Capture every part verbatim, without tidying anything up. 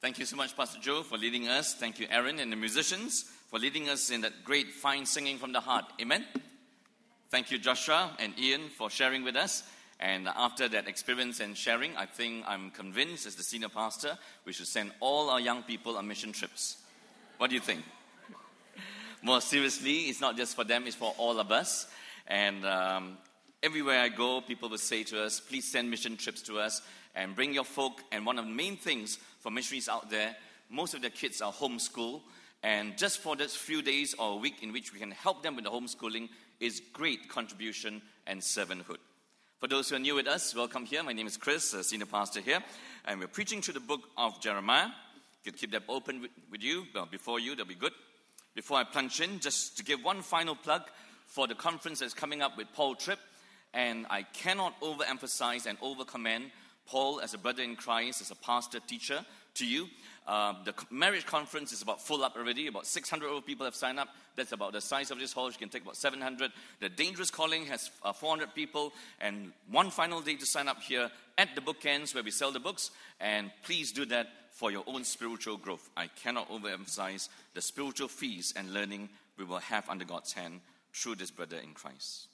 Thank you so much, Pastor Joe, for leading us. Thank you, Aaron, and the musicians for leading us in that great, fine singing from the heart. Amen? Thank you, Joshua and Ian, for sharing with us. And after that experience and sharing, I think I'm convinced, as the senior pastor, we should send all our young people on mission trips. What do you think? More seriously, it's not just for them, it's for all of us. And um, everywhere I go, people will say to us, please send mission trips to us and bring your folk. And one of the main things for missionaries out there, most of their kids are homeschooled. And just for this few days or a week in which we can help them with the homeschooling is great contribution and servanthood. For those who are new with us, welcome here. My name is Chris, a senior pastor here. And we're preaching through the book of Jeremiah. You could keep that open with, with you, well, before you, that'll be good. Before I plunge in, just to give one final plug for the conference that's coming up with Paul Tripp. And I cannot overemphasize and overcommend Paul as a brother in Christ, as a pastor, teacher to you. Uh, the marriage conference is about full up already. About six hundred over people have signed up. That's about the size of this hall. You can take about seven hundred. The Dangerous Calling has uh, four hundred people. And one final day to sign up here at the bookends where we sell the books. And please do that for your own spiritual growth. I cannot overemphasize the spiritual feast and learning we will have under God's hand through this brother in Christ.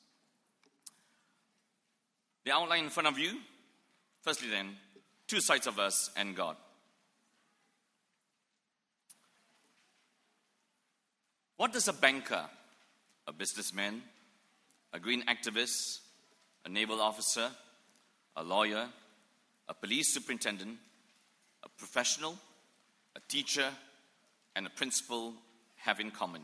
The outline in front of you. Firstly then, two sides of us and God. What does a banker, a businessman, a green activist, a naval officer, a lawyer, a police superintendent, a professional, a teacher, and a principal have in common?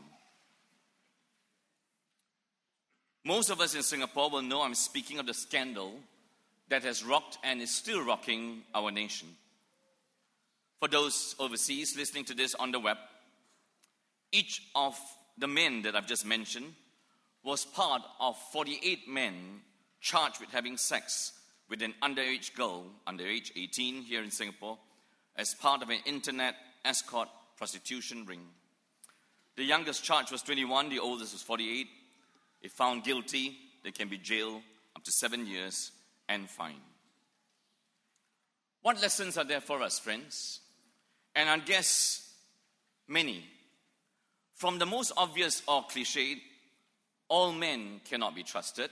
Most of us in Singapore will know I'm speaking of the scandal that has rocked and is still rocking our nation. For those overseas listening to this on the web, each of the men that I've just mentioned was part of forty-eight men charged with having sex with an underage girl, under age eighteen here in Singapore, as part of an internet escort prostitution ring. The youngest charge was twenty-one, the oldest was forty-eight. If found guilty, they can be jailed up to seven years and fined. What lessons are there for us, friends? And I guess many. From the most obvious or cliched, all men cannot be trusted,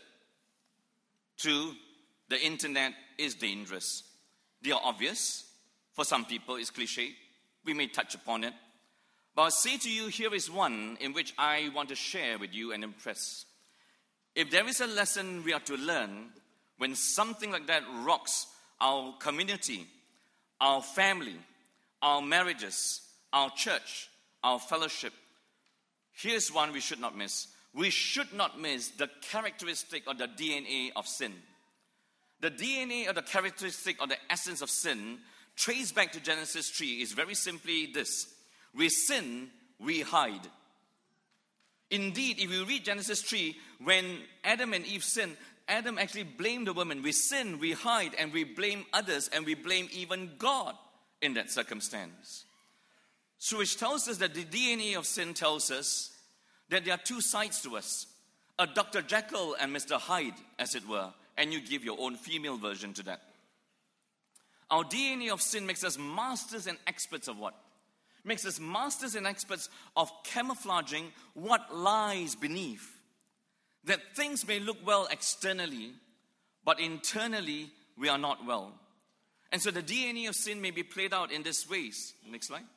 to the internet is dangerous. They are obvious. For some people, it's cliched. We may touch upon it. But I'll say to you, here is one in which I want to share with you and impress. If there is a lesson we are to learn when something like that rocks our community, our family, our marriages, our church, our fellowship, here's one we should not miss. We should not miss the characteristic or the D N A of sin. The D N A or the characteristic or the essence of sin, traced back to Genesis three, is very simply this. We sin, we hide. Indeed, if you read Genesis three, when Adam and Eve sinned, Adam actually blamed the woman. We sin, we hide, and we blame others, and we blame even God in that circumstance. So which tells us that the D N A of sin tells us that there are two sides to us. A Doctor Jekyll and Mister Hyde, as it were, and you give your own female version to that. Our D N A of sin makes us masters and experts of what? Makes us masters and experts of camouflaging what lies beneath. That things may look well externally, but internally we are not well. And so the D N A of sin may be played out in this ways. Next slide.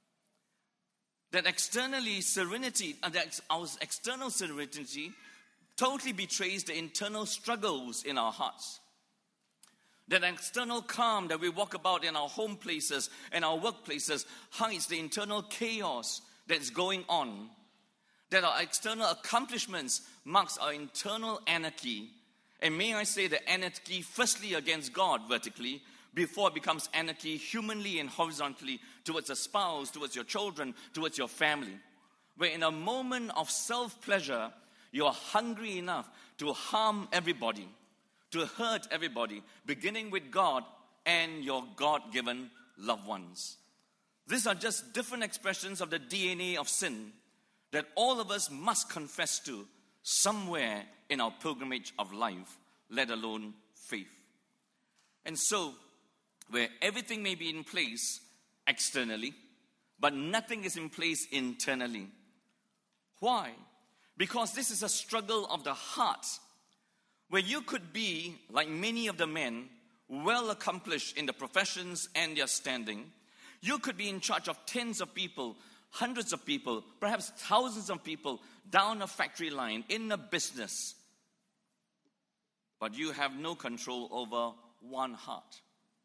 That externally serenity, and that our external serenity totally betrays the internal struggles in our hearts. That external calm that we walk about in our home places and our workplaces hides the internal chaos that's going on. That our external accomplishments marks our internal anarchy. And may I say the anarchy firstly against God vertically, before it becomes anarchy humanly and horizontally towards a spouse, towards your children, towards your family. Where in a moment of self-pleasure, you are hungry enough to harm everybody, to hurt everybody, beginning with God and your God-given loved ones. These are just different expressions of the D N A of sin that all of us must confess to somewhere in our pilgrimage of life, let alone faith. And so, where everything may be in place, externally, but nothing is in place internally. Why? Because this is a struggle of the heart, where you could be, like many of the men, well accomplished in the professions and their standing. You could be in charge of tens of people, hundreds of people, perhaps thousands of people down a factory line, in a business. But you have no control over one heart.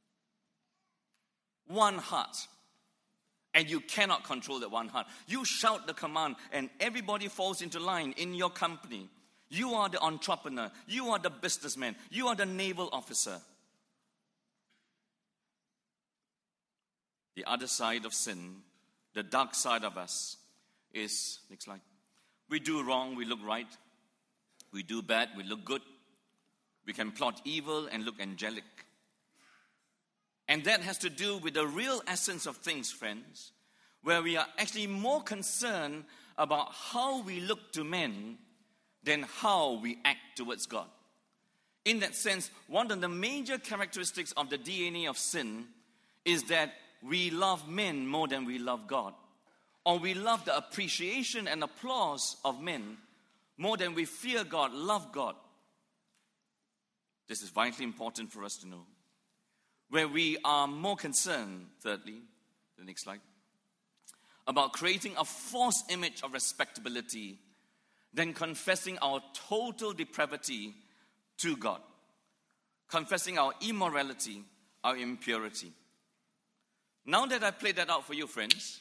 One heart. And you cannot control that one heart. You shout the command and everybody falls into line in your company. You are the entrepreneur. You are the businessman. You are the naval officer. The other side of sin, the dark side of us, is, next slide. We do wrong, we look right. We do bad, we look good. We can plot evil and look angelic. And that has to do with the real essence of things, friends, where we are actually more concerned about how we look to men than how we act towards God. In that sense, one of the major characteristics of the D N A of sin is that we love men more than we love God. Or we love the appreciation and applause of men more than we fear God, love God. This is vitally important for us to know. Where we are more concerned, thirdly, the next slide, about creating a false image of respectability than confessing our total depravity to God. Confessing our immorality, our impurity. Now that I played that out for you, friends,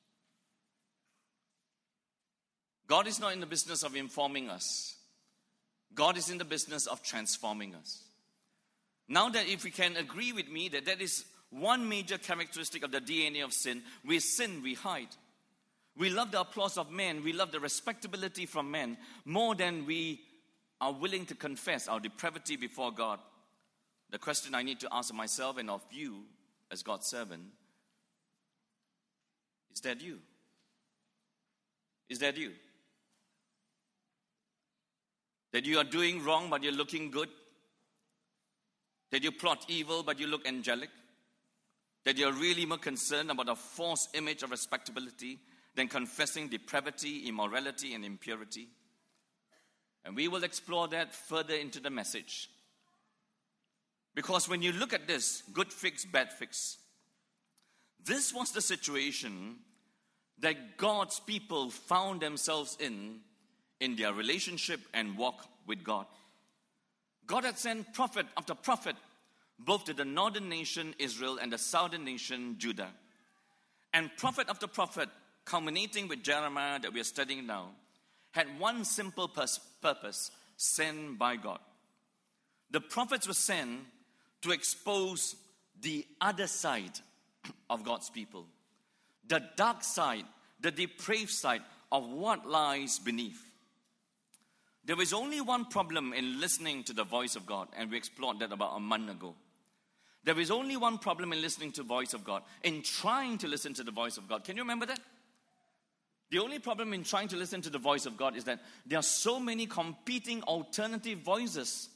God is not in the business of informing us. God is in the business of transforming us. Now that if we can agree with me that that is one major characteristic of the D N A of sin, we sin, we hide. We love the applause of men, we love the respectability from men more than we are willing to confess our depravity before God. The question I need to ask myself and of you as God's servant, is that you? Is that you? That you are doing wrong but you're looking good? That you plot evil but you look angelic? That you're really more concerned about a false image of respectability than confessing depravity, immorality, and impurity? And we will explore that further into the message. Because when you look at this, good fix, bad fix, this was the situation that God's people found themselves in, in their relationship and walk with God. God had sent prophet after prophet, both to the northern nation, Israel, and the southern nation, Judah. And prophet after prophet, culminating with Jeremiah that we are studying now, had one simple pers- purpose, sent by God. The prophets were sent to expose the other side of God's people. The dark side, the depraved side of what lies beneath. There is only one problem in listening to the voice of God, and we explored that about a month ago. There is only one problem in listening to the voice of God, in trying to listen to the voice of God. Can you remember that? The only problem in trying to listen to the voice of God is that there are so many competing alternative voices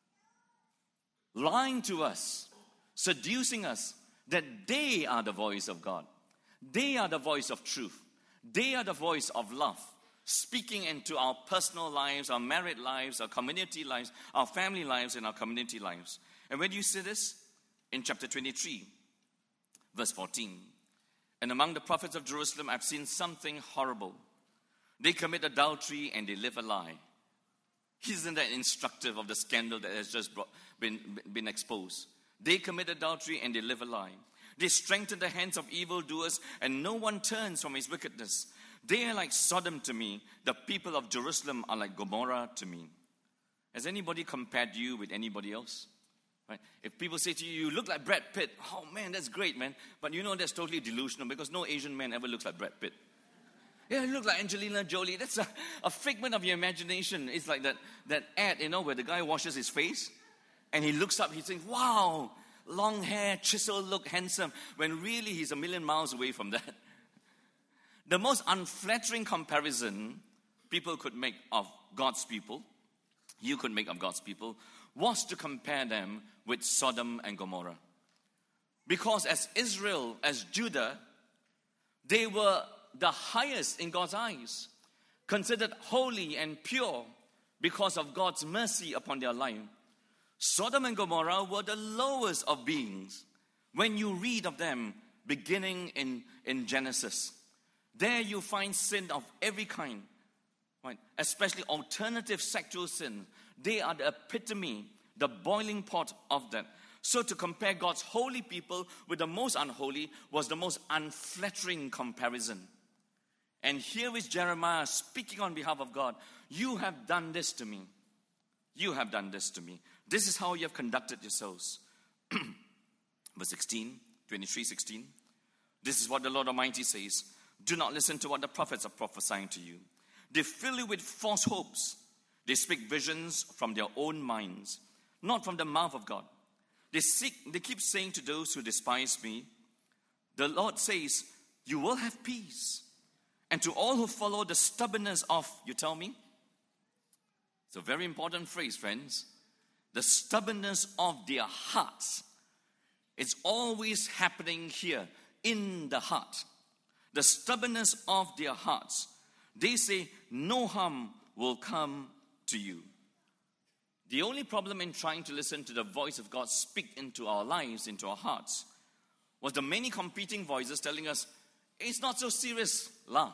lying to us, seducing us, that they are the voice of God. They are the voice of truth. They are the voice of love, speaking into our personal lives, our married lives, our community lives, our family lives, and our community lives. And where do you see this? In chapter twenty-three, verse fourteen. And among the prophets of Jerusalem, I've seen something horrible. They commit adultery and they live a lie. Isn't that instructive of the scandal that has just brought, been, been exposed? They commit adultery and they live a lie. They strengthen the hands of evildoers and no one turns from his wickedness. They are like Sodom to me. The people of Jerusalem are like Gomorrah to me. Has anybody compared you with anybody else? Right? If people say to you, you look like Brad Pitt, oh man, that's great, man. But you know that's totally delusional because no Asian man ever looks like Brad Pitt. Yeah, you look like Angelina Jolie. That's a, a figment of your imagination. It's like that, that ad, you know, where the guy washes his face and he looks up, he thinks, wow, long hair, chisel look, handsome, when really he's a million miles away from that. The most unflattering comparison people could make of God's people, you could make of God's people, was to compare them with Sodom and Gomorrah. Because as Israel, as Judah, They were the highest in God's eyes, considered holy and pure because of God's mercy upon their life. Sodom and Gomorrah were the lowest of beings when you read of them beginning in, in Genesis. There you find sin of every kind, right? Especially alternative sexual sin. They are the epitome, the boiling pot of that. So to compare God's holy people with the most unholy was the most unflattering comparison. And here is Jeremiah speaking on behalf of God. You have done this to me. You have done this to me. This is how you have conducted yourselves. Verse sixteen, twenty-three, sixteen. This is what the Lord Almighty says. Do not listen to what the prophets are prophesying to you. They fill you with false hopes. They speak visions from their own minds, not from the mouth of God. They seek, they keep saying to those who despise me, the Lord says, you will have peace. And to all who follow the stubbornness of, you tell me? It's a very important phrase, friends. The stubbornness of their hearts. It's always happening here in the heart. The stubbornness of their hearts. They say, no harm will come to you. The only problem in trying to listen to the voice of God speak into our lives, into our hearts, was the many competing voices telling us, it's not so serious, lah.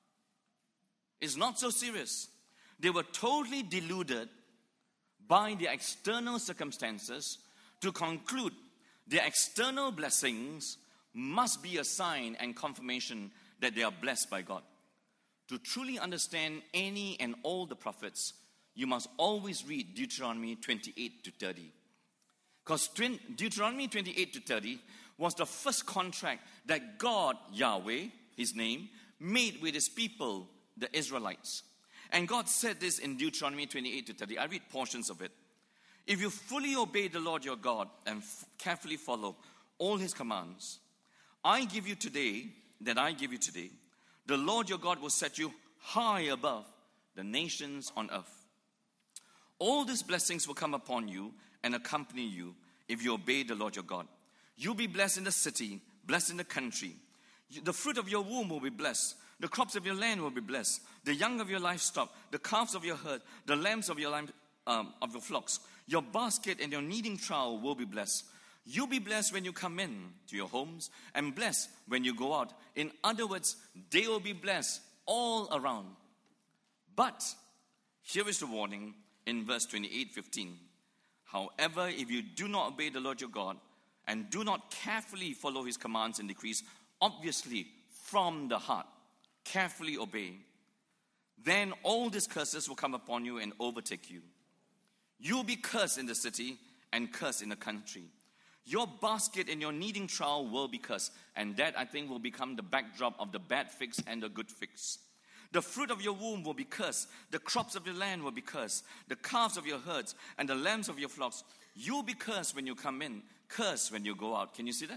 It's not so serious. They were totally deluded by the external circumstances to conclude their external blessings must be a sign and confirmation that they are blessed by God. To truly understand any and all the prophets, you must always read Deuteronomy twenty-eight to thirty. Because Deuteronomy twenty-eight to thirty was the first contract that God, Yahweh, his name, made with his people, the Israelites. And God said this in Deuteronomy twenty-eight to thirty. I read portions of it. If you fully obey the Lord your God and f- carefully follow all his commands, I give you today, that I give you today, the Lord your God will set you high above the nations on earth. All these blessings will come upon you and accompany you if you obey the Lord your God. You'll be blessed in the city, blessed in the country. The fruit of your womb will be blessed. The crops of your land will be blessed. The young of your livestock, the calves of your herd, the lambs of your lamb, um, of your flocks. Your basket and your kneading trough will be blessed. You'll be blessed when you come in to your homes and blessed when you go out. In other words, they will be blessed all around. But here is the warning in verse twenty-eight fifteen. However, if you do not obey the Lord your God and do not carefully follow his commands and decrees, obviously from the heart, carefully obey, then all these curses will come upon you and overtake you. You'll be cursed in the city and cursed in the country. Your basket and your kneading trough will be cursed. And that, I think, will become the backdrop of the bad fix and the good fix. The fruit of your womb will be cursed. The crops of your land will be cursed. The calves of your herds and the lambs of your flocks. You'll be cursed when you come in, cursed when you go out. Can you see that?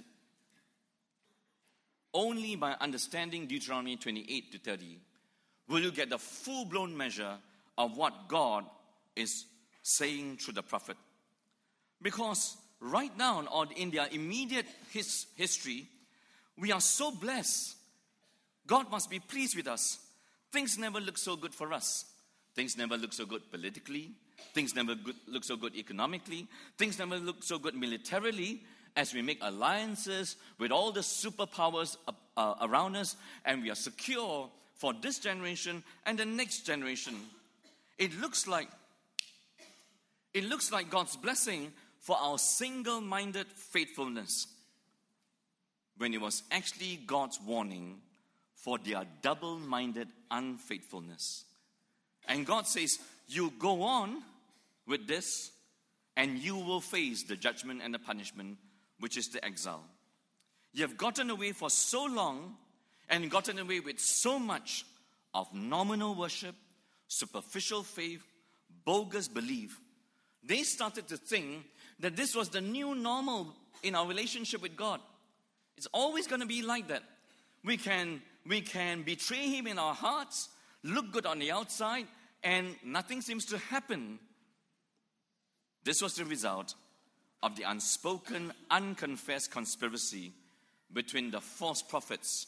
Only by understanding Deuteronomy twenty-eight to thirty will you get the full-blown measure of what God is saying through the prophet. Because right now, or in their immediate his, history, we are so blessed. God must be pleased with us. Things never look so good for us. Things never look so good politically. Things never good, look so good economically. Things never look so good militarily as we make alliances with all the superpowers uh, uh, around us, and we are secure for this generation and the next generation. It looks like it looks like God's blessing for our single-minded faithfulness, when it was actually God's warning for their double-minded unfaithfulness. And God says, you go on with this, and you will face the judgment and the punishment, which is the exile. You have gotten away for so long, and gotten away with so much of nominal worship, superficial faith, bogus belief. They started to think that this was the new normal in our relationship with God. It's always going to be like that. We can, we can betray him in our hearts, look good on the outside, and nothing seems to happen. This was the result of the unspoken, unconfessed conspiracy between the false prophets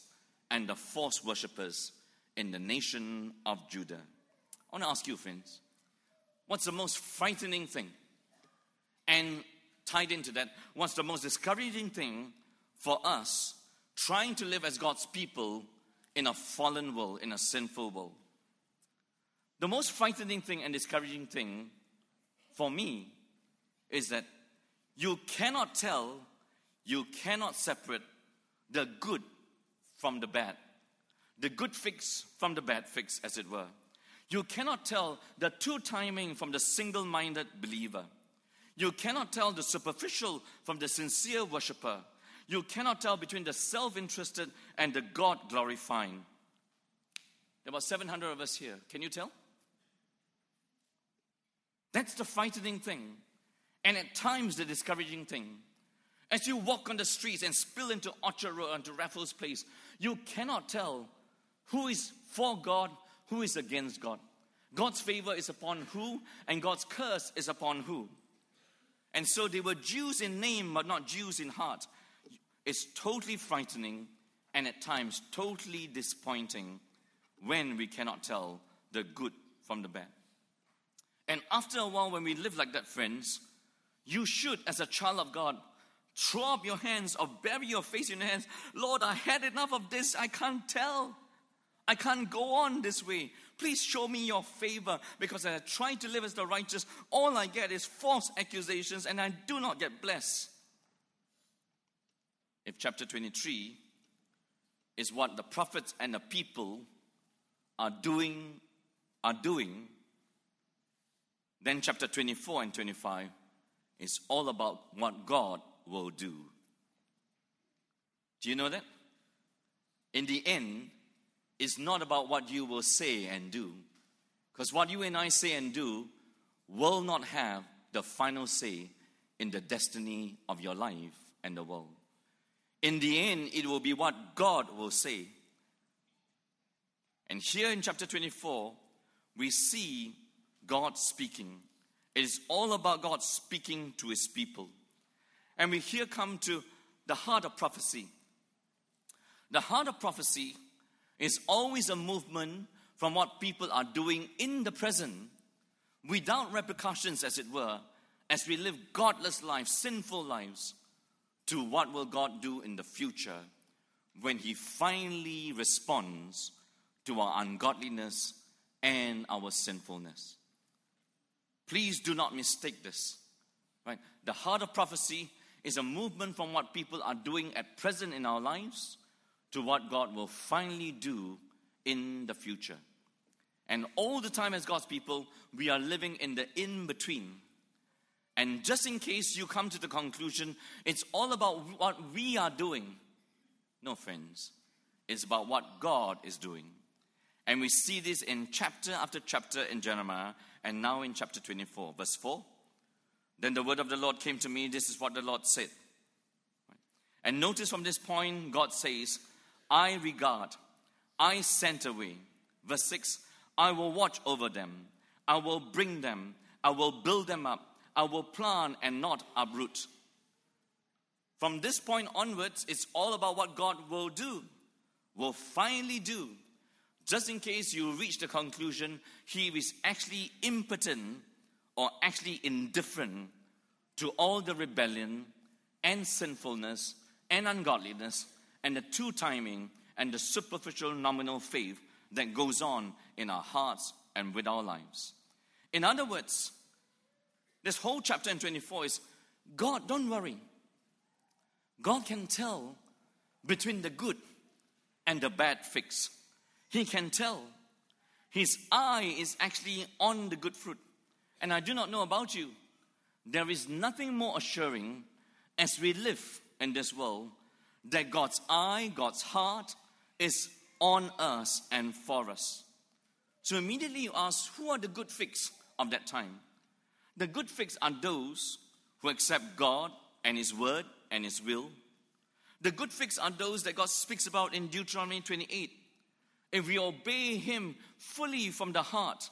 and the false worshippers in the nation of Judah. I want to ask you, friends, what's the most frightening thing? And tied into that, what's the most discouraging thing for us trying to live as God's people in a fallen world, in a sinful world? The most frightening thing and discouraging thing for me is that you cannot tell, you cannot separate the good from the bad. The good fix from the bad fix, as it were. You cannot tell the true timing from the single-minded believer. You cannot tell the superficial from the sincere worshiper. You cannot tell between the self-interested and the God-glorifying. There were seven hundred of us here. Can you tell? That's the frightening thing. And at times the discouraging thing. As you walk on the streets and spill into Orchard Road, onto Raffles Place, you cannot tell who is for God, who is against God. God's favor is upon who, and God's curse is upon who. And so they were Jews in name, but not Jews in heart. It's totally frightening and at times totally disappointing when we cannot tell the good from the bad. And after a while, when we live like that, friends, you should, as a child of God, throw up your hands or bury your face in your hands. Lord, I had enough of this. I can't tell. I can't go on this way. Please show me your favor, because as I try to live as the righteous, all I get is false accusations and I do not get blessed. If chapter twenty-three is what the prophets and the people are doing, are doing, then chapter twenty-four and twenty-five is all about what God will do. Do you know that? In the end, it's not about what you will say and do. Because what you and I say and do will not have the final say in the destiny of your life and the world. In the end, it will be what God will say. And here in chapter twenty-four, we see God speaking. It is all about God speaking to his people. And we here come to the heart of prophecy. The heart of prophecy is always a movement from what people are doing in the present, without repercussions, as it were, as we live godless lives, sinful lives, to what will God do in the future when he finally responds to our ungodliness and our sinfulness. Please do not mistake this. Right? The heart of prophecy is a movement from what people are doing at present in our lives to what God will finally do in the future. And all the time as God's people, we are living in the in-between. And just in case you come to the conclusion, it's all about what we are doing. No, friends. It's about what God is doing. And we see this in chapter after chapter in Jeremiah, and now in chapter twenty-four, verse four. Then the word of the Lord came to me. This is what the Lord said. And notice from this point, God says, I regard, I sent away. Verse six, I will watch over them. I will bring them. I will build them up. I will plant and not uproot. From this point onwards, it's all about what God will do, will finally do. Just in case you reach the conclusion he is actually impotent or actually indifferent to all the rebellion and sinfulness and ungodliness and the true timing and the superficial nominal faith that goes on in our hearts and with our lives. In other words, this whole chapter in twenty-four is, God, don't worry. God can tell between the good and the bad fix. He can tell. His eye is actually on the good fruit. And I do not know about you. There is nothing more assuring as we live in this world that God's eye, God's heart is on us and for us. So immediately you ask, who are the good figs of that time? The good figs are those who accept God and his word and his will. The good figs are those that God speaks about in Deuteronomy twenty-eight. If we obey him fully from the heart.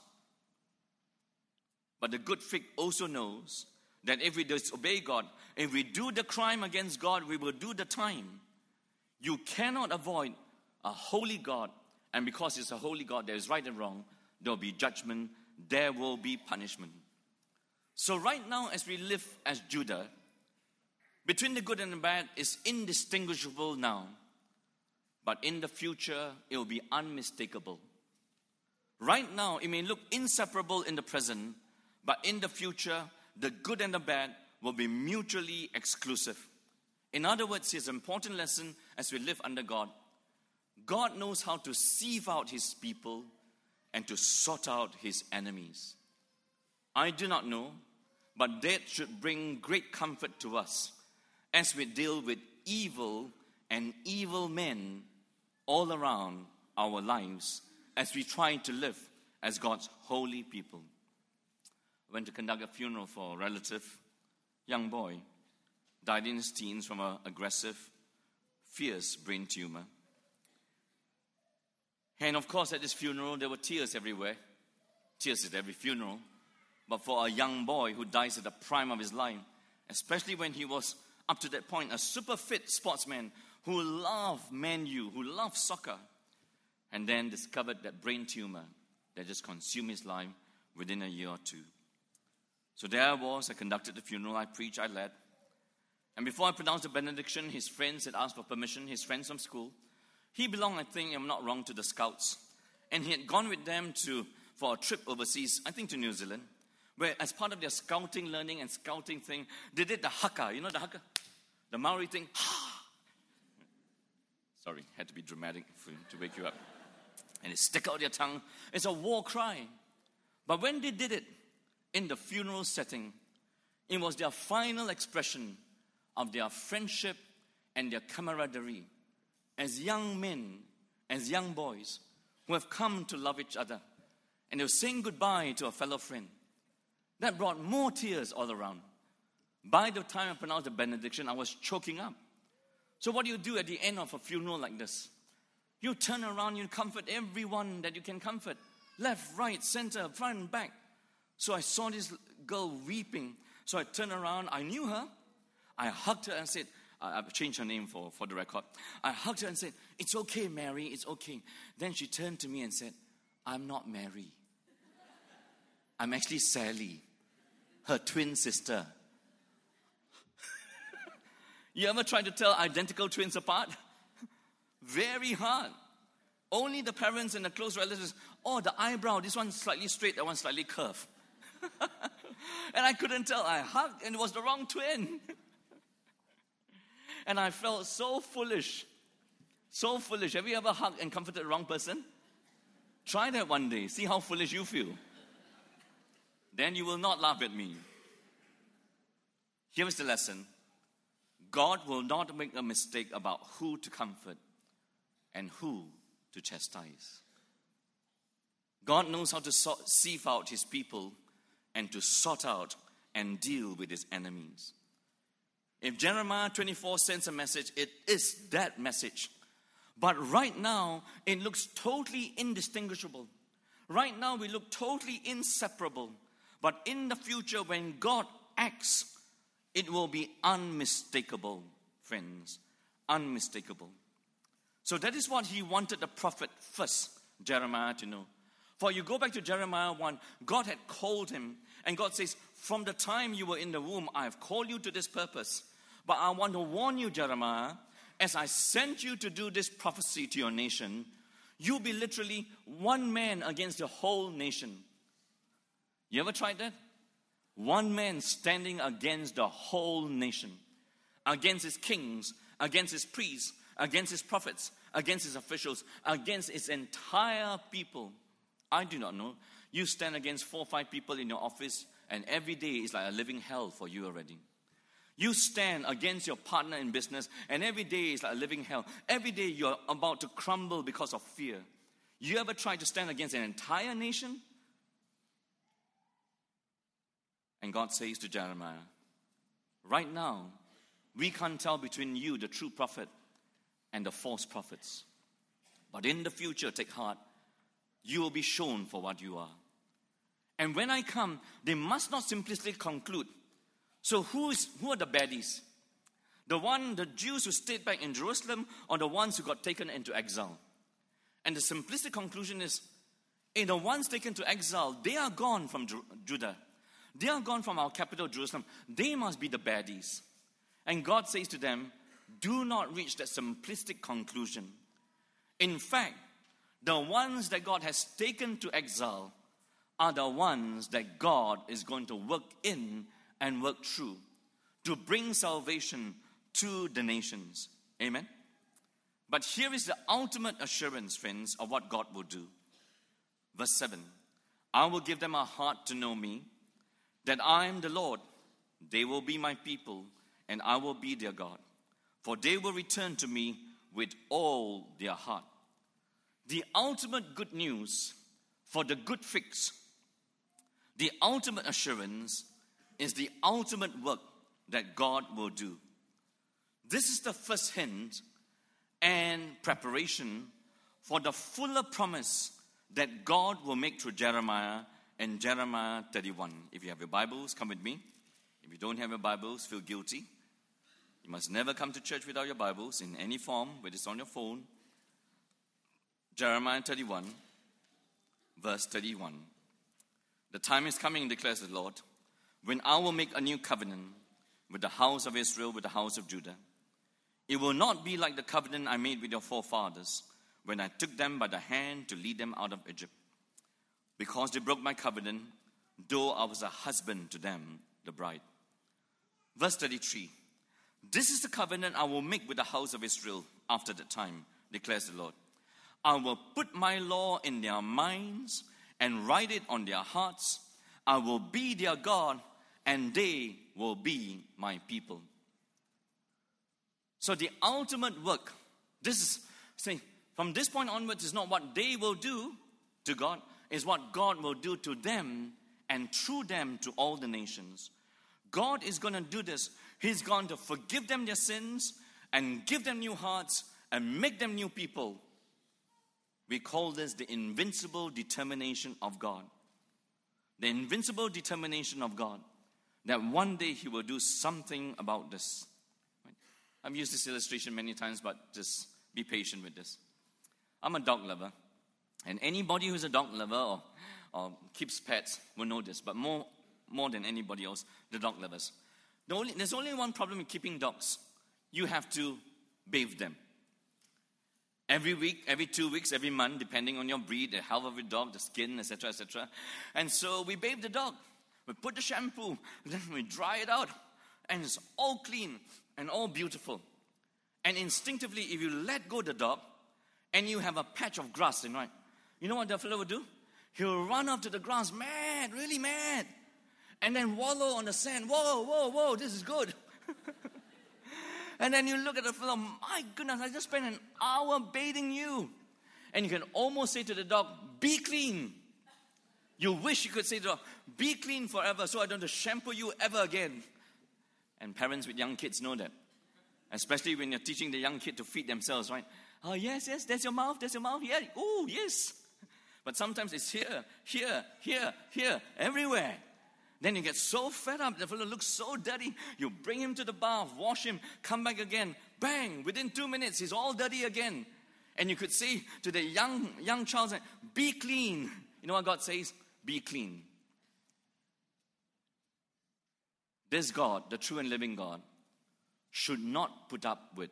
But the good fig also knows that if we disobey God, if we do the crime against God, we will do the time. You cannot avoid a holy God, and because it's a holy God, there is right and wrong, there will be judgment, there will be punishment. So right now, as we live as Judah, between the good and the bad is indistinguishable now. But in the future, it will be unmistakable. Right now, it may look inseparable in the present, but in the future, the good and the bad will be mutually exclusive. In other words, here's an important lesson as we live under God. God knows how to sieve out his people and to sort out his enemies. I do not know, but that should bring great comfort to us as we deal with evil and evil men all around our lives as we try to live as God's holy people. I went to conduct a funeral for a relative, young boy, died in his teens from an aggressive, fierce brain tumor. And of course, at this funeral, there were tears everywhere. Tears at every funeral. But for a young boy who dies at the prime of his life, especially when he was, up to that point, a super fit sportsman who loved Man U, who loved soccer, and then discovered that brain tumor that just consumed his life within a year or two. So there I was, I conducted the funeral, I preached, I led. And before I pronounced the benediction, his friends had asked for permission, his friends from school. He belonged, I think, I'm not wrong, to the Scouts. And he had gone with them to for a trip overseas, I think to New Zealand, where as part of their scouting learning and scouting thing, they did the haka. You know the haka? The Maori thing. Sorry, had to be dramatic for, to wake you up. And they stick out their tongue. It's a war cry. But when they did it in the funeral setting, it was their final expression of their friendship and their camaraderie as young men, as young boys who have come to love each other. And they were saying goodbye to a fellow friend. That brought more tears all around. By the time I pronounced the benediction, I was choking up. So what do you do at the end of a funeral like this? You turn around, you comfort everyone that you can comfort. Left, right, center, front, back. So I saw this girl weeping. So I turned around, I knew her. I hugged her and said, I've changed her name for, for the record. I hugged her and said, "It's okay, Mary, it's okay." Then she turned to me and said, "I'm not Mary. I'm actually Sally, her twin sister." You ever tried to tell identical twins apart? Very hard. Only the parents and the close relatives, oh, the eyebrow, this one's slightly straight, that one's slightly curved. And I couldn't tell. I hugged and it was the wrong twin. And I felt so foolish. So foolish. Have you ever hugged and comforted the wrong person? Try that one day. See how foolish you feel. Then you will not laugh at me. Here is the lesson. God will not make a mistake about who to comfort and who to chastise. God knows how to sort, sieve out his people and to sort out and deal with his enemies. If Jeremiah twenty-four sends a message, it is that message. But right now, it looks totally indistinguishable. Right now, we look totally inseparable. But in the future, when God acts, it will be unmistakable, friends. Unmistakable. So that is what he wanted the prophet first, Jeremiah, to know. For you go back to Jeremiah one, God had called him. And God says, from the time you were in the womb, I have called you to this purpose. But I want to warn you, Jeremiah, as I sent you to do this prophecy to your nation, you'll be literally one man against the whole nation. You ever tried that? One man standing against the whole nation. Against his kings, against his priests, against his prophets, against his officials, against his entire people. I do not know. You stand against four or five people in your office, and every day is like a living hell for you already. You stand against your partner in business, and every day is like a living hell. Every day you're about to crumble because of fear. You ever try to stand against an entire nation? And God says to Jeremiah, right now, we can't tell between you, the true prophet, and the false prophets. But in the future, take heart, you will be shown for what you are. And when I come, they must not simply conclude. So who is who are the baddies? The one, the Jews who stayed back in Jerusalem, or the ones who got taken into exile? And the simplistic conclusion is, hey, the ones taken to exile, they are gone from Ju- Judah. They are gone from our capital, Jerusalem. They must be the baddies. And God says to them, do not reach that simplistic conclusion. In fact, the ones that God has taken to exile are the ones that God is going to work in and work through to bring salvation to the nations. Amen? But here is the ultimate assurance, friends, of what God will do. Verse seven, I will give them a heart to know me, that I am the Lord. They will be my people, and I will be their God. For they will return to me with all their heart. The ultimate good news for the good fix, the ultimate assurance, is the ultimate work that God will do. This is the first hint and preparation for the fuller promise that God will make through Jeremiah and Jeremiah thirty-one. If you have your Bibles, come with me. If you don't have your Bibles, feel guilty. You must never come to church without your Bibles in any form, whether it's on your phone. Jeremiah thirty-one, verse thirty-one. The time is coming, declares the Lord, when I will make a new covenant with the house of Israel, with the house of Judah. It will not be like the covenant I made with your forefathers when I took them by the hand to lead them out of Egypt. Because they broke my covenant, though I was a husband to them, the bride. Verse thirty-three. This is the covenant I will make with the house of Israel after that time, declares the Lord. I will put my law in their minds and write it on their hearts. I will be their God, and they will be my people. So the ultimate work, this is, say, from this point onwards, is not what they will do to God, is what God will do to them and through them to all the nations. God is going to do this. He's going to forgive them their sins and give them new hearts and make them new people. We call this the invincible determination of God. The invincible determination of God that one day He will do something about this. I've used this illustration many times, but just be patient with this. I'm a dog lover, and anybody who's a dog lover or, or keeps pets will know this, but more, more than anybody else, the dog lovers. The only, there's only one problem with keeping dogs. You have to bathe them. Every week, every two weeks, every month, depending on your breed, the health of your dog, the skin, et cetera, et cetera. And so we bathe the dog. We put the shampoo, then we dry it out, and it's all clean and all beautiful. And instinctively, if you let go the dog, and you have a patch of grass, in right, you know what the fellow will do? He'll run up to the grass, mad, really mad, and then wallow on the sand. Whoa, whoa, whoa, this is good. And then you look at the fellow, my goodness, I just spent an hour bathing you. And you can almost say to the dog, be clean. You wish you could say to the dog, be clean forever so I don't have to shampoo you ever again. And parents with young kids know that. Especially when you're teaching the young kid to feed themselves, right? Oh, yes, yes, that's your mouth, that's your mouth. Yeah, oh, yes. But sometimes it's here, here, here, here, everywhere. Then you get so fed up, the fellow looks so dirty, you bring him to the bath, wash him, come back again, bang, within two minutes, he's all dirty again. And you could say to the young, young child, be clean. You know what God says? Be clean. This God, the true and living God, should not put up with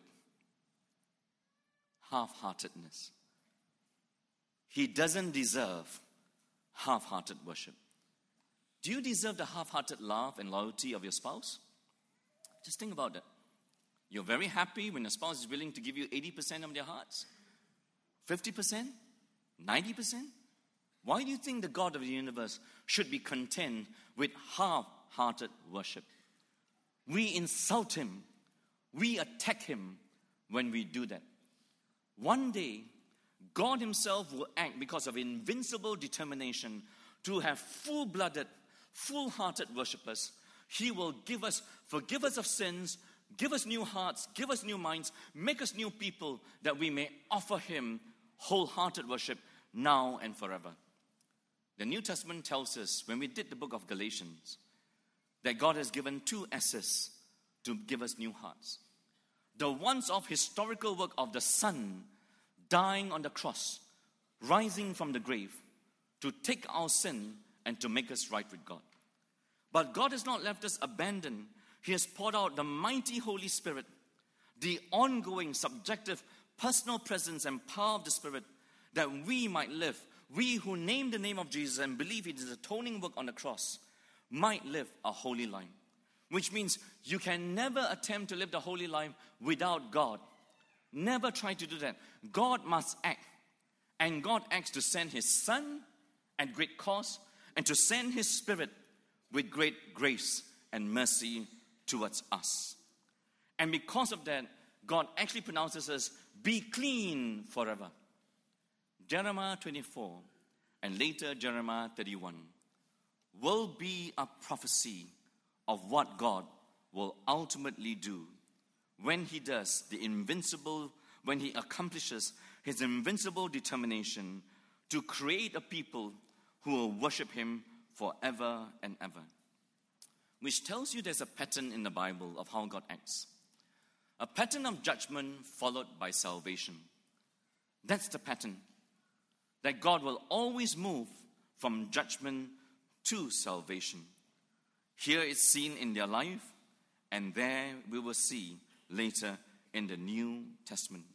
half-heartedness. He doesn't deserve half-hearted worship. Do you deserve the half-hearted love and loyalty of your spouse? Just think about that. You're very happy when your spouse is willing to give you eighty percent of their hearts? fifty percent? ninety percent? Why do you think the God of the universe should be content with half-hearted worship? We insult Him. We attack Him when we do that. One day, God Himself will act because of invincible determination to have full-blooded, full-hearted worshippers. He will give us, forgive us of sins, give us new hearts, give us new minds, make us new people that we may offer Him wholehearted worship now and forever. The New Testament tells us, when we did the book of Galatians, that God has given two S's to give us new hearts. The once-off historical work of the Son dying on the cross rising from the grave to take our sin and to make us right with God. But God has not left us abandoned. He has poured out the mighty Holy Spirit, the ongoing, subjective, personal presence and power of the Spirit, that we might live. We who name the name of Jesus and believe it is atoning work on the cross might live a holy life. Which means you can never attempt to live the holy life without God. Never try to do that. God must act. And God acts to send His Son at great cost and to send His Spirit with great grace and mercy towards us. And because of that, God actually pronounces us, be clean forever. Jeremiah twenty-four and later Jeremiah thirty-one will be a prophecy of what God will ultimately do when He does the invincible, when He accomplishes His invincible determination to create a people who will worship Him forever and ever. Which tells you there's a pattern in the Bible of how God acts. A pattern of judgment followed by salvation. That's the pattern. That God will always move from judgment to salvation. Here it's seen in their life, and there we will see later in the New Testament.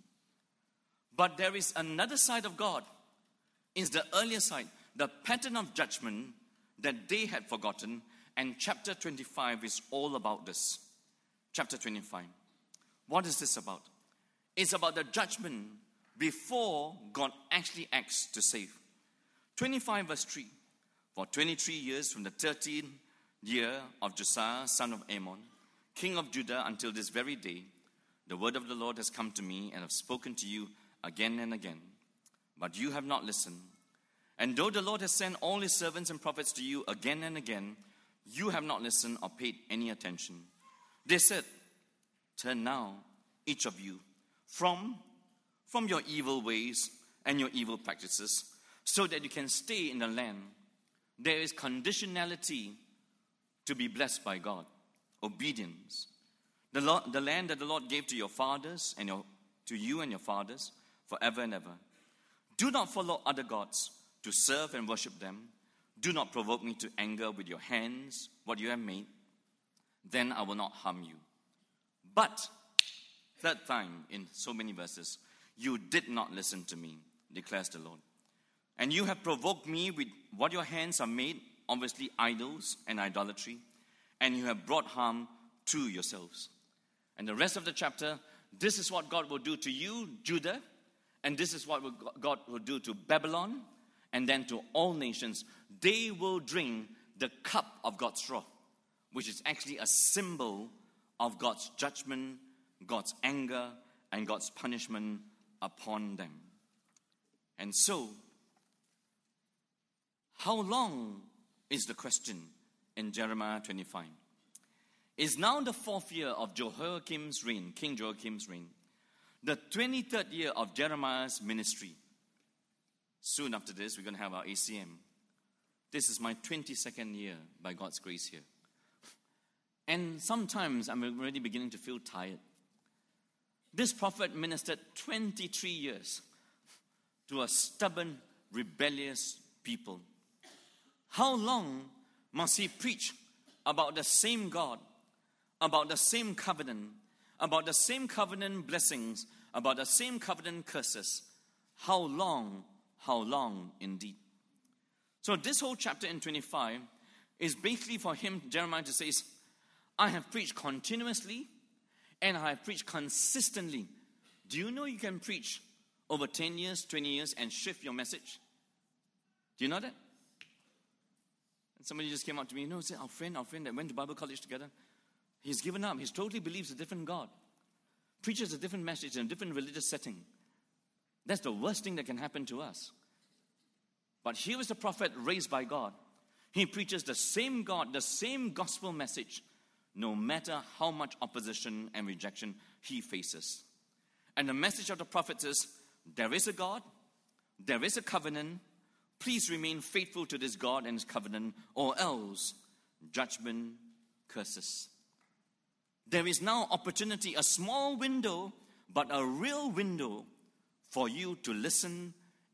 But there is another side of God. It's the earlier side, the pattern of judgment that they had forgotten, and chapter twenty-five is all about this. Chapter twenty-five. What is this about? It's about the judgment before God actually acts to save. twenty-five verse three. For twenty-three years from the thirteenth year of Josiah, son of Ammon, king of Judah, until this very day, the word of the Lord has come to me, and I have spoken to you again and again. But you have not listened. And though the Lord has sent all His servants and prophets to you again and again, you have not listened or paid any attention. They said, turn now, each of you, from, from your evil ways and your evil practices, so that you can stay in the land. There is conditionality to be blessed by God. Obedience. The, Lord, the land that the Lord gave to your fathers and your, to you and your fathers forever and ever. Do not follow other gods to serve and worship them. Do not provoke me to anger with your hands, what you have made. Then I will not harm you. But, third time in so many verses, you did not listen to me, declares the Lord. And you have provoked me with what your hands have made, obviously idols and idolatry, and you have brought harm to yourselves. And the rest of the chapter, this is what God will do to you, Judah, and this is what God will do to Babylon, and then to all nations. They will drink the cup of God's wrath, which is actually a symbol of God's judgment, God's anger, and God's punishment upon them. And so, how long is the question in Jeremiah twenty-five? It's now the fourth year of Jehoiakim's reign, King Jehoiakim's reign. The twenty-third year of Jeremiah's ministry. Soon after this, we're going to have our A C M. This is my twenty-second year by God's grace here. And sometimes I'm already beginning to feel tired. This prophet ministered twenty-three years to a stubborn, rebellious people. How long must he preach about the same God, about the same covenant, about the same covenant blessings, about the same covenant curses? How long, how long indeed? So this whole chapter in twenty-five is basically for him, Jeremiah, to say, I have preached continuously and I have preached consistently. Do you know you can preach over ten years, twenty years and shift your message? Do you know that? And somebody just came up to me, you know, said, our friend, our friend that went to Bible college together, he's given up. He totally believes a different God. Preaches a different message in a different religious setting. That's the worst thing that can happen to us. But here is the prophet raised by God. He preaches the same God, the same gospel message, no matter how much opposition and rejection he faces. And the message of the prophet is, there is a God, there is a covenant. Please remain faithful to this God and his covenant, or else judgment, curses. There is now opportunity, a small window, but a real window for you to listen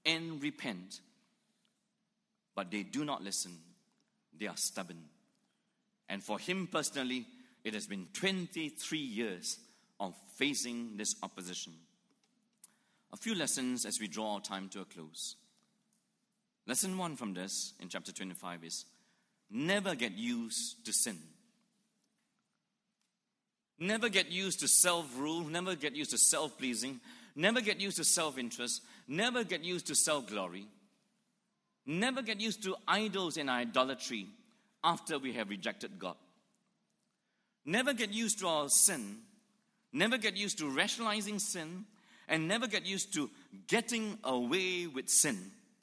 and repent. But they do not listen. They are stubborn. And for him personally, it has been twenty-three years of facing this opposition. A few lessons as we draw our time to a close. Lesson one from this in chapter twenty-five is, never get used to sin. Never get used to self-rule. Never get used to self-pleasing. Never get used to self-interest. Never get used to self-glory. Never get used to idols and idolatry after we have rejected God. Never get used to our sin. Never get used to rationalizing sin. And never get used to getting away with sin.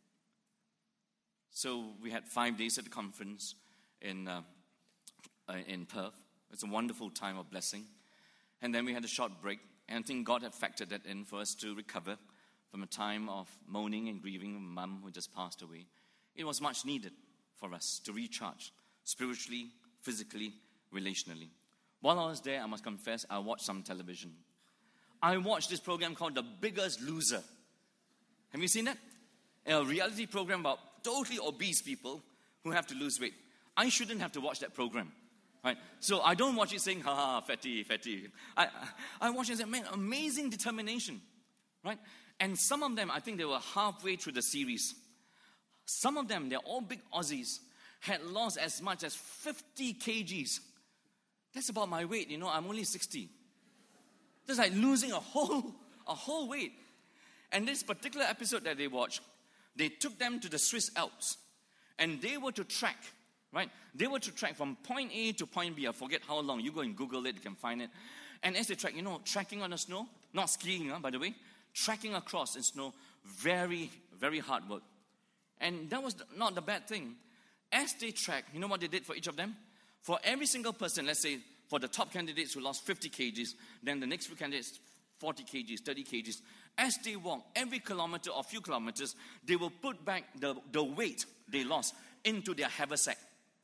So we had five days at the conference in, uh, uh, in Perth. It's a wonderful time of blessing. And then we had a short break. And I think God had factored that in for us to recover from a time of mourning and grieving mum who just passed away. It was much needed for us to recharge spiritually, physically, relationally. While I was there, I must confess, I watched some television. I watched this program called The Biggest Loser. Have you seen that? A reality program about totally obese people who have to lose weight. I shouldn't have to watch that program. Right? So I don't watch it saying, ha ha, fatty, fatty. I, I watch it saying, man, amazing determination. Right? And some of them, I think they were halfway through the series. Some of them, they're all big Aussies, had lost as much as fifty kilograms. That's about my weight, you know, I'm only sixty. That's like losing a whole, a whole weight. And this particular episode that they watched, they took them to the Swiss Alps. And they were to track, right? They were to track from point A to point B. I forget how long. You go and Google it, you can find it. And as they track, you know, tracking on the snow, not skiing, huh, by the way, tracking across in snow, very, very hard work. And that was not the bad thing. As they track, you know what they did for each of them? For every single person, let's say, for the top candidates who lost fifty kilograms, then the next few candidates, forty kilograms, thirty kilograms. As they walk, every kilometer or few kilometers, they will put back the, the weight they lost into their haversack.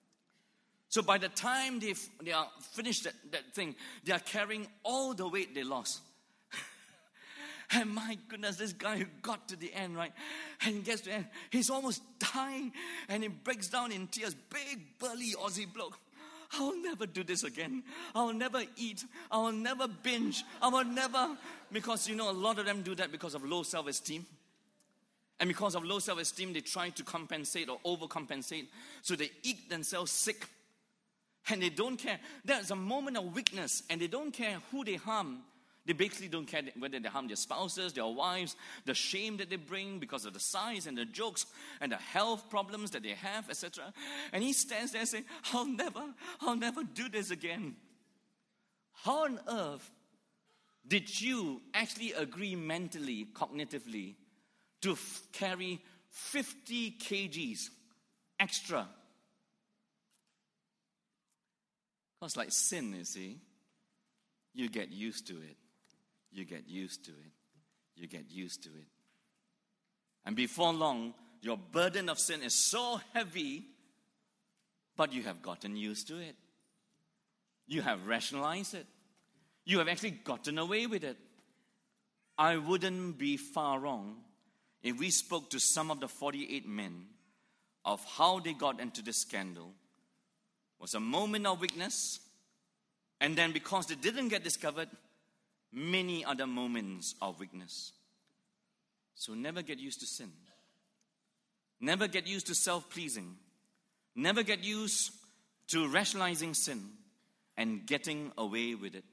So by the time they they are finished that, that thing, they are carrying all the weight they lost. And my goodness, this guy who got to the end, right? And he gets to the end, he's almost dying. And he breaks down in tears. Big, burly Aussie bloke. I'll never do this again. I'll never eat. I'll never binge. I will never... Because, you know, a lot of them do that because of low self-esteem. And because of low self-esteem, they try to compensate or overcompensate. So they eat themselves sick. And they don't care. There's a moment of weakness. And they don't care who they harm. They basically don't care whether they harm their spouses, their wives, the shame that they bring because of the size and the jokes and the health problems that they have, et cetera. And he stands there saying, I'll never, I'll never do this again. How on earth did you actually agree mentally, cognitively, to f- carry fifty kilograms extra? Because like sin, you see, you get used to it. You get used to it. You get used to it. And before long, your burden of sin is so heavy, but you have gotten used to it. You have rationalized it. You have actually gotten away with it. I wouldn't be far wrong if we spoke to some of the forty-eight men of how they got into this scandal. It was a moment of weakness, and then because they didn't get discovered, many other moments of weakness. So never get used to sin. Never get used to self-pleasing. Never get used to rationalizing sin and getting away with it.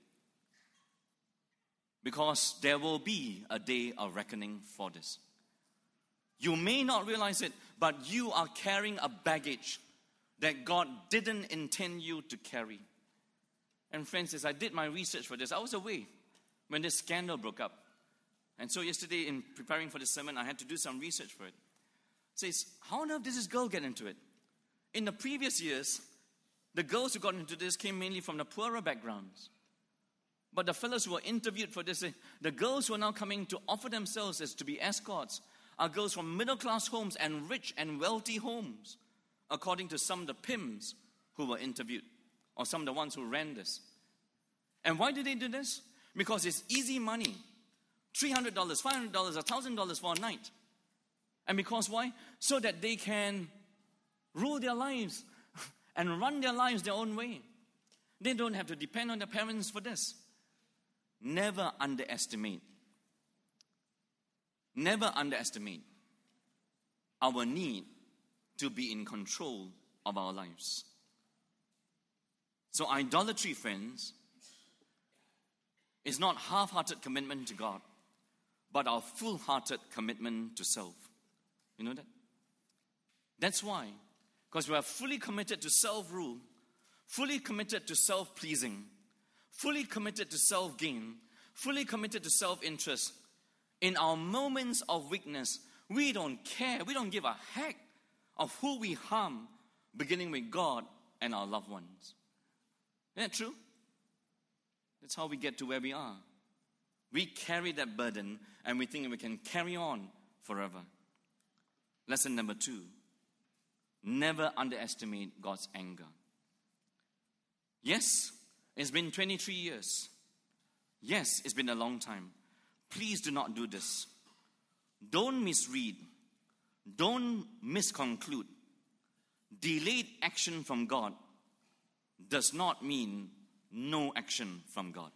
Because there will be a day of reckoning for this. You may not realize it, but you are carrying a baggage that God didn't intend you to carry. And friends, as I did my research for this, I was away when this scandal broke up. And so yesterday, in preparing for the sermon, I had to do some research for it. It says, how on earth did this girl get into it? In the previous years, the girls who got into this came mainly from the poorer backgrounds. But the fellows who were interviewed for this, the girls who are now coming to offer themselves as to be escorts are girls from middle-class homes and rich and wealthy homes, according to some of the pimps who were interviewed, or some of the ones who ran this. And why did they do this? Because it's easy money. three hundred dollars, five hundred dollars, one thousand dollars for a night. And because why? So that they can rule their lives and run their lives their own way. They don't have to depend on their parents for this. Never underestimate. Never underestimate our need to be in control of our lives. So idolatry, friends, is not half-hearted commitment to God, but our full-hearted commitment to self. You know that? That's why. Because we are fully committed to self-rule, fully committed to self-pleasing, fully committed to self-gain, fully committed to self-interest. In our moments of weakness, we don't care, we don't give a heck of who we harm, beginning with God and our loved ones. Isn't that true? That's how we get to where we are. We carry that burden and we think we can carry on forever. Lesson number two. Never underestimate God's anger. Yes, it's been twenty-three years. Yes, it's been a long time. Please do not do this. Don't misread. Don't misconclude. Delayed action from God does not mean no action from God.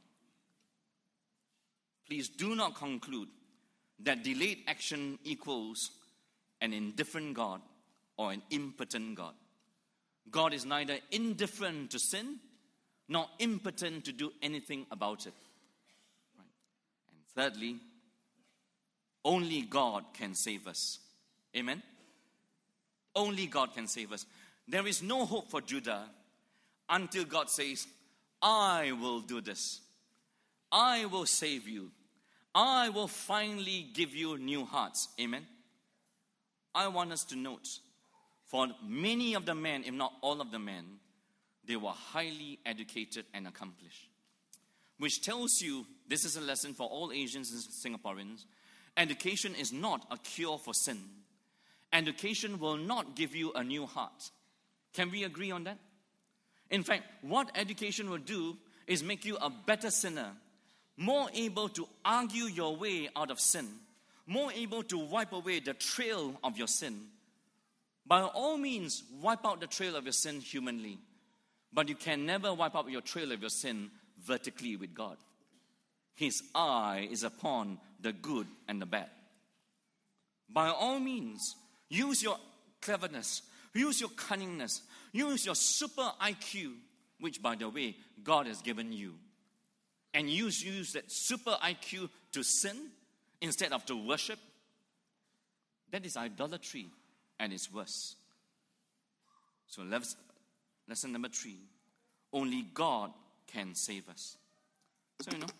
Please do not conclude that delayed action equals an indifferent God or an impotent God. God is neither indifferent to sin nor impotent to do anything about it. Right. And thirdly, only God can save us. Amen? Only God can save us. There is no hope for Judah until God says, I will do this. I will save you. I will finally give you new hearts. Amen? I want us to note, for many of the men, if not all of the men, they were highly educated and accomplished. Which tells you, this is a lesson for all Asians and Singaporeans, education is not a cure for sin. Education will not give you a new heart. Can we agree on that? In fact, what education will do is make you a better sinner, more able to argue your way out of sin, more able to wipe away the trail of your sin. By all means, wipe out the trail of your sin humanly, but you can never wipe out your trail of your sin vertically with God. His eye is upon the good and the bad. By all means, use your cleverness, use your cunningness, use your super I Q, which, by the way, God has given you. And use, use that super I Q to sin instead of to worship. That is idolatry, and it's worse. So lesson number three, only God can save us. So, you know,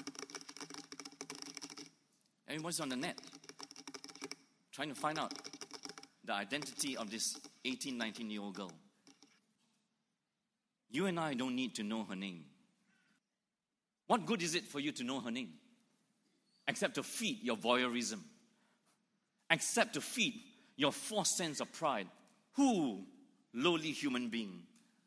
everyone's on the net trying to find out the identity of this eighteen, nineteen-year-old girl. You and I don't need to know her name. What good is it for you to know her name? Except to feed your voyeurism. Except to feed your false sense of pride. Who, lowly human being?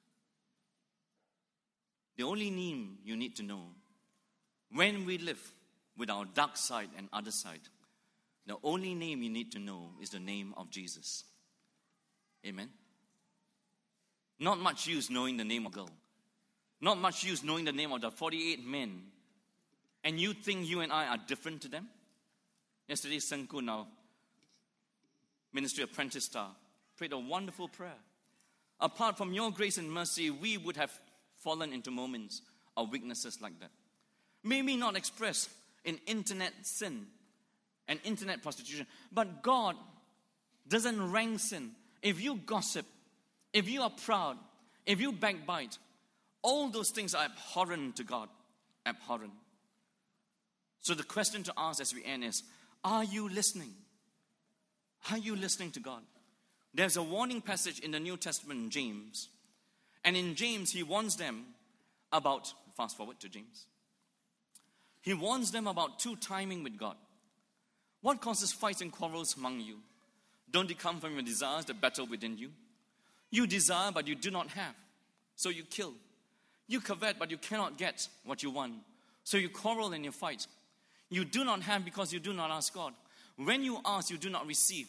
The only name you need to know, when we live with our dark side and other side, the only name you need to know is the name of Jesus. Amen? Not much use knowing the name of a girl. Not much use knowing the name of the forty-eight men. And you think you and I are different to them? Yesterday, Seng Kun, our ministry apprentice star, prayed a wonderful prayer. Apart from your grace and mercy, we would have fallen into moments of weaknesses like that. Maybe not expressed in internet sin and internet prostitution, but God doesn't rank sin. If you gossip, if you are proud, if you backbite, all those things are abhorrent to God. Abhorrent. So the question to ask as we end is, are you listening? Are you listening to God? There's a warning passage in the New Testament, James. And in James, he warns them about, fast forward to James. He warns them about two-timing with God. What causes fights and quarrels among you? Don't they come from your desires that battle within you? You desire, but you do not have, so you kill. You covet, but you cannot get what you want, so you quarrel and you fight. You do not have because you do not ask God. When you ask, you do not receive,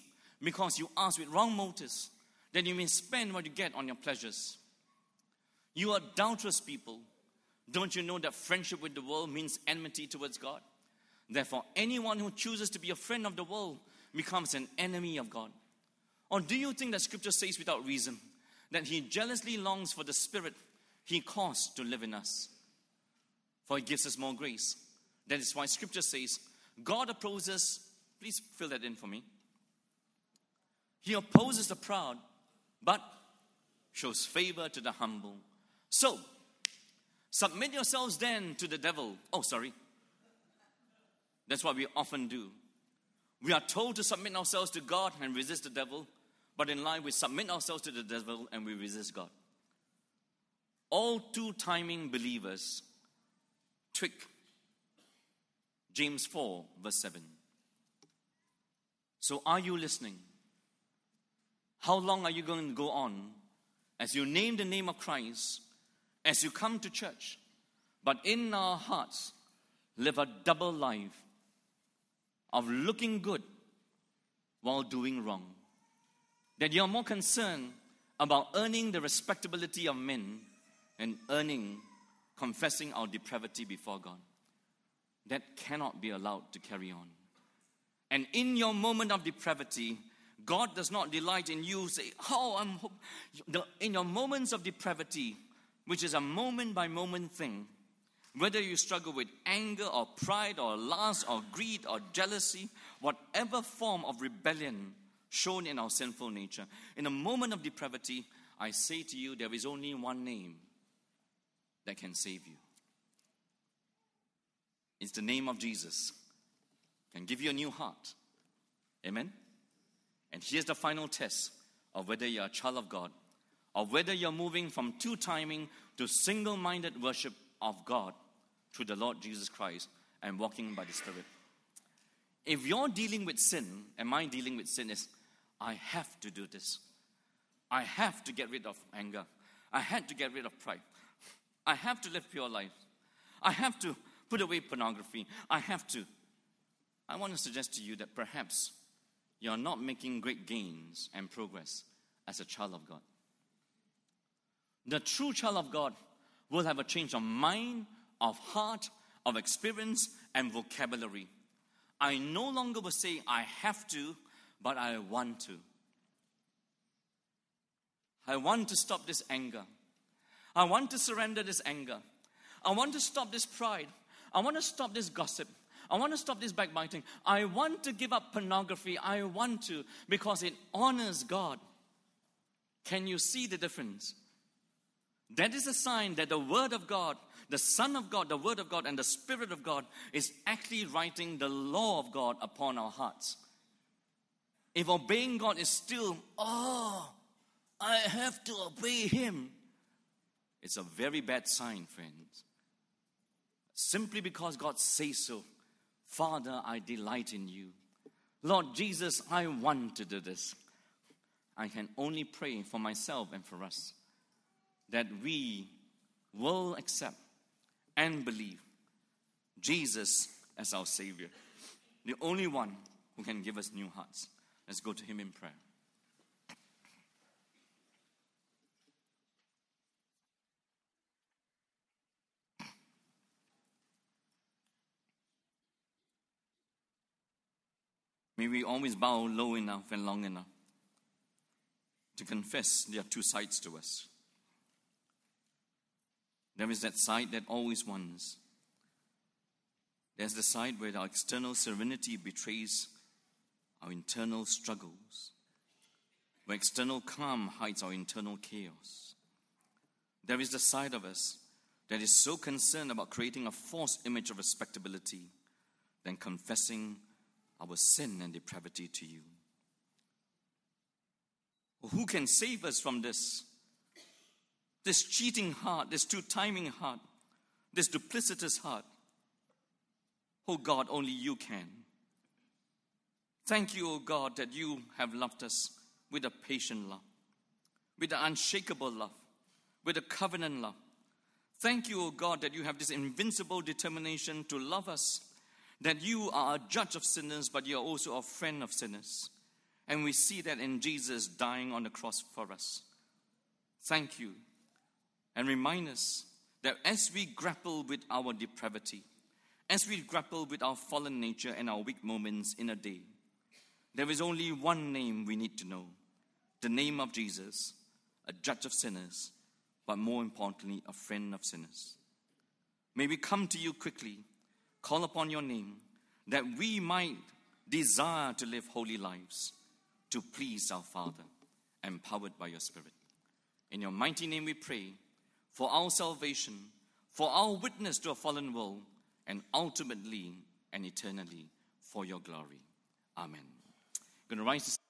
because you ask with wrong motives, that you may spend what you get on your pleasures. You adulterous people, don't you know that friendship with the world means enmity towards God? Therefore, anyone who chooses to be a friend of the world becomes an enemy of God. Or do you think that Scripture says without reason that He jealously longs for the Spirit He caused to live in us? For He gives us more grace. That is why Scripture says, God opposes, please fill that in for me. He opposes the proud, but shows favor to the humble. So, submit yourselves then to the devil. Oh, sorry. That's what we often do. We are told to submit ourselves to God and resist the devil, but in life we submit ourselves to the devil and we resist God. All two-timing believers trick James four, verse seven. So are you listening? How long are you going to go on as you name the name of Christ, as you come to church, but in our hearts live a double life of looking good while doing wrong? That you're more concerned about earning the respectability of men and earning, confessing our depravity before God. That cannot be allowed to carry on. And in your moment of depravity, God does not delight in you say, oh, I'm hope. In your moments of depravity, which is a moment by moment thing, whether you struggle with anger or pride or lust or greed or jealousy, whatever form of rebellion shown in our sinful nature, in a moment of depravity, I say to you, there is only one name that can save you. It's the name of Jesus. Can give you a new heart. Amen? And here's the final test of whether you're a child of God, or whether you're moving from two-timing to single-minded worship of God through the Lord Jesus Christ and walking by the Spirit. If you're dealing with sin, and my dealing with sin is, I have to do this. I have to get rid of anger. I had to get rid of pride. I have to live pure life. I have to put away pornography. I have to. I want to suggest to you that perhaps you're not making great gains and progress as a child of God. The true child of God will have a change of mind, of heart, of experience, and vocabulary. I no longer will say, I have to, but I want to. I want to stop this anger. I want to surrender this anger. I want to stop this pride. I want to stop this gossip. I want to stop this backbiting. I want to give up pornography. I want to, because it honors God. Can you see the difference? That is a sign that the Word of God, the Son of God, the Word of God, and the Spirit of God is actually writing the law of God upon our hearts. If obeying God is still, oh, I have to obey Him, it's a very bad sign, friends. Simply because God says so. Father, I delight in you. Lord Jesus, I want to do this. I can only pray for myself and for us that we will accept and believe Jesus as our Savior, the only one who can give us new hearts. Let's go to Him in prayer. May we always bow low enough and long enough to confess there are two sides to us. There is that side that always wants. There's the side where our external serenity betrays our internal struggles, where external calm hides our internal chaos. There is the side of us that is so concerned about creating a false image of respectability than confessing our sin and depravity to you. Who can save us from this? This cheating heart, this two-timing heart, this duplicitous heart. Oh God, only you can. Thank you, oh God, that you have loved us with a patient love, with an unshakable love, with a covenant love. Thank you, oh God, that you have this invincible determination to love us, that you are a judge of sinners, but you are also a friend of sinners. And we see that in Jesus dying on the cross for us. Thank you. And remind us that as we grapple with our depravity, as we grapple with our fallen nature and our weak moments in a day, there is only one name we need to know. The name of Jesus, a judge of sinners, but more importantly, a friend of sinners. May we come to you quickly, call upon your name, that we might desire to live holy lives, to please our Father, empowered by your Spirit. In your mighty name we pray, for our salvation, for our witness to a fallen world, and ultimately and eternally for your glory. Amen. I'm going to rise to